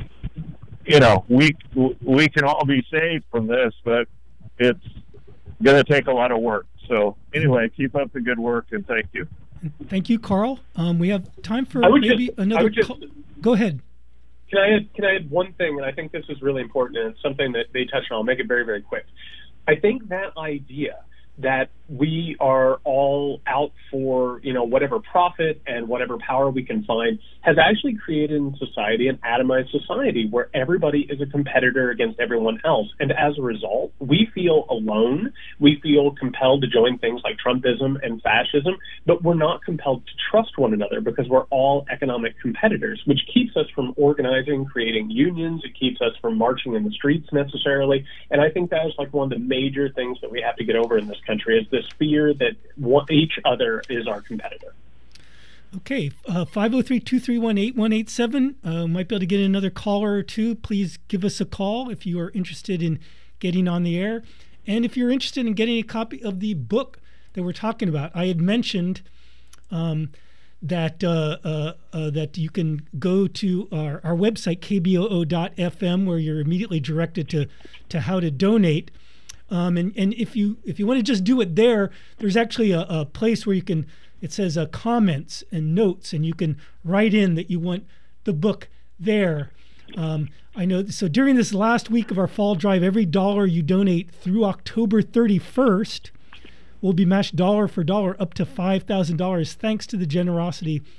we can all be saved from this, but it's going to take a lot of work. So anyway, keep up the good work, and thank you. Thank you, Carl. We have time for another call. Go ahead. Can I add one thing? And I think this is really important, and it's something that they touched on. I'll make it very, very quick. I think that idea that we are all out for, whatever profit and whatever power we can find has actually created in society an atomized society where everybody is a competitor against everyone else. And as a result, we feel alone. We feel compelled to join things like Trumpism and fascism, but we're not compelled to trust one another because we're all economic competitors, which keeps us from organizing, creating unions. It keeps us from marching in the streets necessarily. And I think that is like one of the major things that we have to get over in this country, is this fear that each other is our competitor. Okay, 503-231-8187. Might be able to get another caller or two. Please give us a call if you are interested in getting on the air. And if you're interested in getting a copy of the book that we're talking about, I had mentioned that you can go to our website, kboo.fm, where you're immediately directed to how to donate. And if you want to just do it there, there's actually a place where it says comments and notes, and you can write in that you want the book there. I know. So during this last week of our fall drive, every dollar you donate through October 31st will be matched dollar for dollar up to $5,000, thanks to the generosity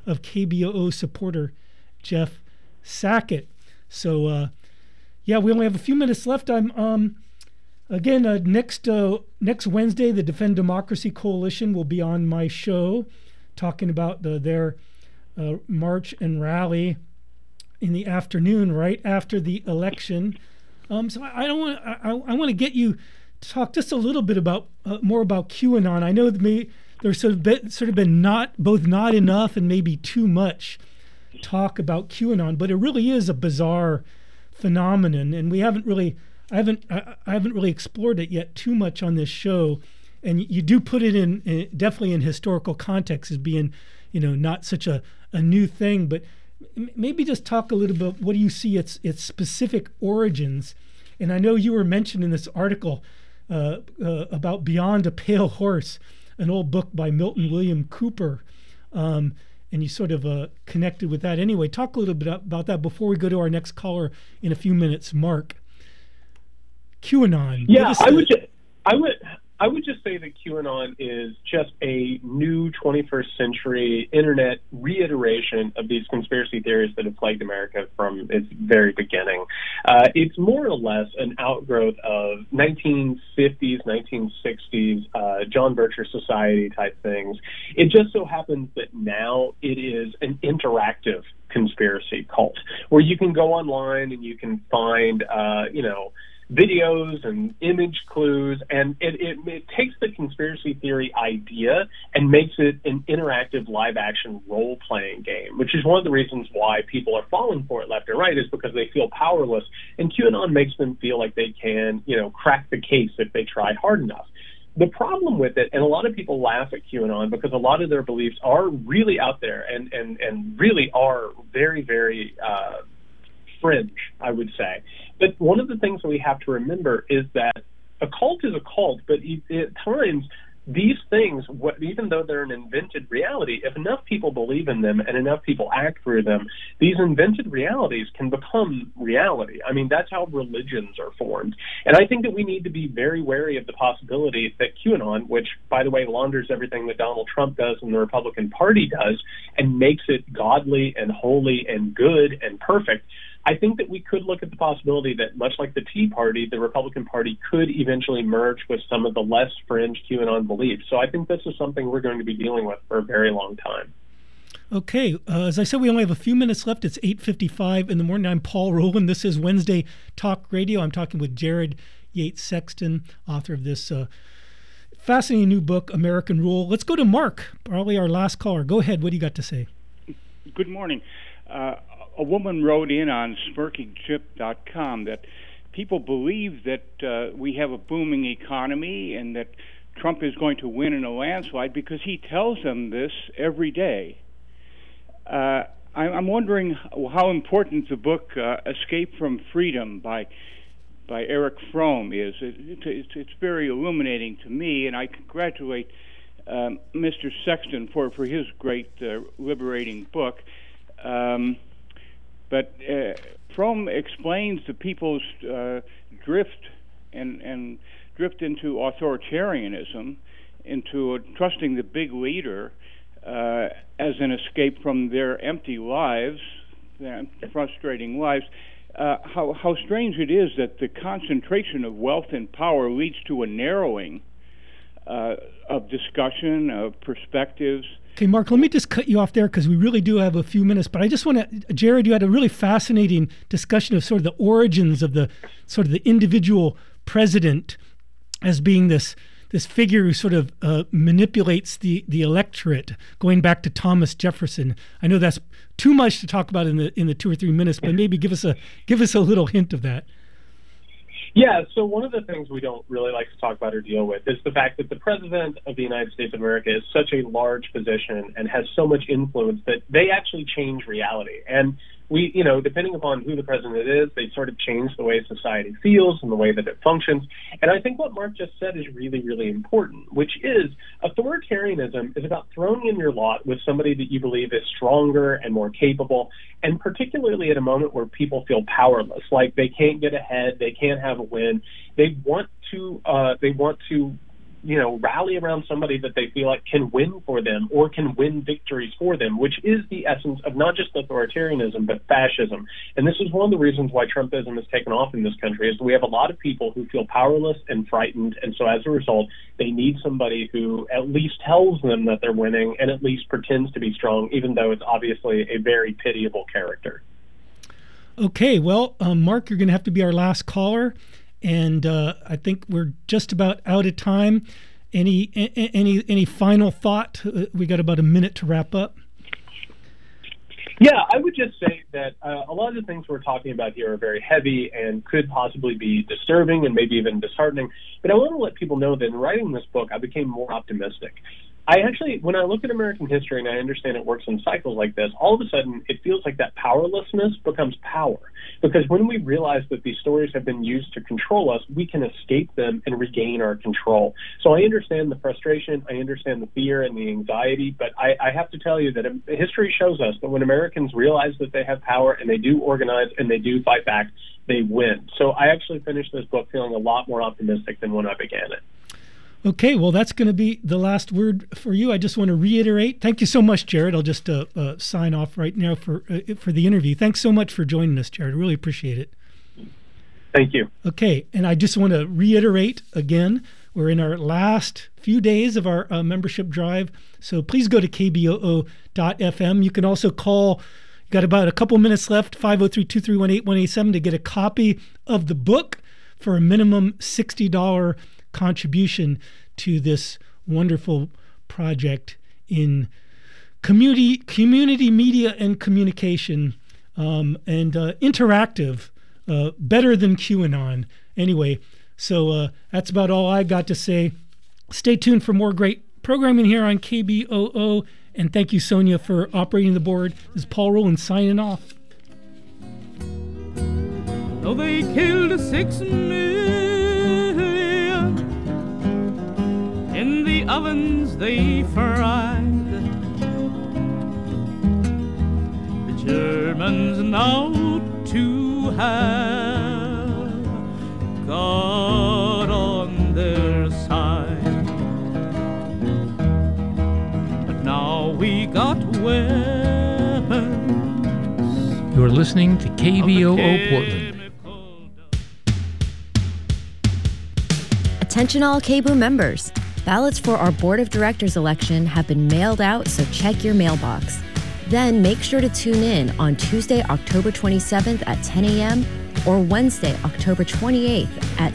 of KBOO supporter Jeff Sackett. So, yeah, we only have a few minutes left. I'm again next Wednesday, the Defend Democracy Coalition will be on my show, talking about their march and rally in the afternoon, right after the election. So I want to get you to talk just a little bit about more about QAnon. I know that there's sort of been not enough and maybe too much talk about QAnon, but it really is a bizarre phenomenon, and I haven't really explored it yet too much on this show. And you do put it in definitely in historical context as being, not such a new thing, but maybe just talk a little bit. What do you see its specific origins? And I know you were mentioned in this article about Beyond a Pale Horse, an old book by Milton William Cooper, and you sort of connected with that. Anyway, talk a little bit about that before we go to our next caller in a few minutes, Mark. QAnon. Yeah, I would just say that QAnon is just a new 21st century internet reiteration of these conspiracy theories that have plagued America from its very beginning. It's more or less an outgrowth of 1950s, 1960s John Bircher Society type things. It just so happens that now it is an interactive conspiracy cult where you can go online and you can find, videos and image clues, and it takes the conspiracy theory idea and makes it an interactive live-action role-playing game, which is one of the reasons why people are falling for it left and right, is because they feel powerless, and QAnon makes them feel like they can, crack the case if they try hard enough. The problem with it, and a lot of people laugh at QAnon because a lot of their beliefs are really out there and really are very, very fringe, I would say. But one of the things that we have to remember is that a cult is a cult, but at times these things, even though they're an invented reality, if enough people believe in them and enough people act through them, these invented realities can become reality. I mean, that's how religions are formed. And I think that we need to be very wary of the possibility that QAnon, which, by the way, launders everything that Donald Trump does and the Republican Party does and makes it godly and holy and good and perfect, I think that we could look at the possibility that, much like the Tea Party, the Republican Party could eventually merge with some of the less fringe QAnon beliefs. So I think this is something we're going to be dealing with for a very long time. Okay. As I said, we only have a few minutes left. It's 8:55 in the morning. I'm Paul Rowland. This is Wednesday Talk Radio. I'm talking with Jared Yates Sexton, author of this fascinating new book, American Rule. Let's go to Mark, probably our last caller. Go ahead. What do you got to say? Good morning. A woman wrote in on SmirkingChip.com that people believe that we have a booming economy and that Trump is going to win in a landslide because he tells them this every day. I'm wondering how important the book Escape from Freedom by Eric Fromm is. It's very illuminating to me, and I congratulate Mr. Sexton for his great liberating book. But Fromm explains the people's drift and drift into authoritarianism, into trusting the big leader as an escape from their empty lives, their frustrating lives. How strange it is that the concentration of wealth and power leads to a narrowing of discussion, of perspectives. Okay, Mark, let me just cut you off there because we really do have a few minutes. But I just want to, Jared, you had a really fascinating discussion of sort of the origins of the sort of the individual president as being this figure who sort of manipulates the electorate, going back to Thomas Jefferson. I know that's too much to talk about in the 2 or 3 minutes, but maybe give us a little hint of that. Yeah, so one of the things we don't really like to talk about or deal with is the fact that the President of the United States of America is such a large position and has so much influence that they actually change reality. And we, depending upon who the president is, they sort of change the way society feels and the way that it functions. And I think what Mark just said is really, really important, which is authoritarianism is about throwing in your lot with somebody that you believe is stronger and more capable, and particularly at a moment where people feel powerless, like they can't get ahead, they can't have a win. They want to rally around somebody that they feel like can win for them or can win victories for them, which is the essence of not just authoritarianism, but fascism. And this is one of the reasons why Trumpism has taken off in this country, is we have a lot of people who feel powerless and frightened, and so as a result, they need somebody who at least tells them that they're winning and at least pretends to be strong, even though it's obviously a very pitiable character. Okay, well, Mark, you're going to have to be our last caller, and I think we're just about out of time. Any final thought? We got about a minute to wrap up. Yeah, I would just say that a lot of the things we're talking about here are very heavy and could possibly be disturbing and maybe even disheartening. But I want to let people know that in writing this book, I became more optimistic. When I look at American history and I understand it works in cycles like this, all of a sudden it feels like that powerlessness becomes power. Because when we realize that these stories have been used to control us, we can escape them and regain our control. So I understand the frustration, I understand the fear and the anxiety, but I have to tell you that history shows us that when Americans realize that they have power and they do organize and they do fight back, they win. So I actually finished this book feeling a lot more optimistic than when I began it. Okay, well, that's going to be the last word for you. I just want to reiterate. Thank you so much, Jared. I'll just sign off right now for the interview. Thanks so much for joining us, Jared. I really appreciate it. Thank you. Okay, and I just want to reiterate again, we're in our last few days of our membership drive, so please go to kboo.fm. You can also call, got about a couple minutes left, 503-231-8187 to get a copy of the book for a minimum $60 contribution to this wonderful project in community media and communication, and interactive, better than QAnon. Anyway, so that's about all I got to say. Stay tuned for more great programming here on KBOO, and thank you, Sonia, for operating the board. This is Paul Rowland signing off. Though they killed 6 million in the ovens they fried, the Germans now to have God on their side. But now we got weapons. You're listening to KBOO Portland. Attention all KBOO members. Ballots for our Board of Directors election have been mailed out, so check your mailbox. Then make sure to tune in on Tuesday, October 27th at 10 a.m. or Wednesday, October 28th at